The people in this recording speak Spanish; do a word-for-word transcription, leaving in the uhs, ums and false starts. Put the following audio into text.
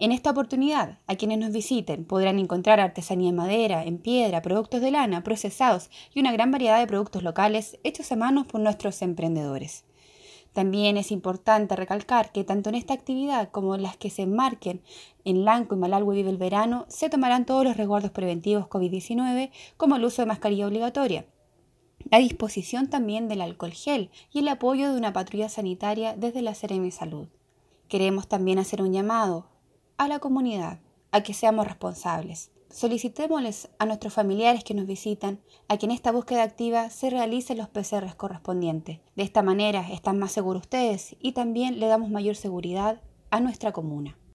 En esta oportunidad, a quienes nos visiten podrán encontrar artesanía en madera, en piedra, productos de lana, procesados y una gran variedad de productos locales hechos a mano por nuestros emprendedores. También es importante recalcar que tanto en esta actividad como en las que se enmarquen en Lanco y Malargüe Vive el Verano, se tomarán todos los resguardos preventivos COVID diecinueve, como el uso de mascarilla obligatoria, la disposición también del alcohol gel y el apoyo de una patrulla sanitaria desde la Seremi de Salud. Queremos también hacer un llamado a la comunidad a que seamos responsables. Solicitémosles a nuestros familiares que nos visitan a que en esta búsqueda activa se realicen los P C Rs correspondientes. De esta manera están más seguros ustedes y también le damos mayor seguridad a nuestra comuna.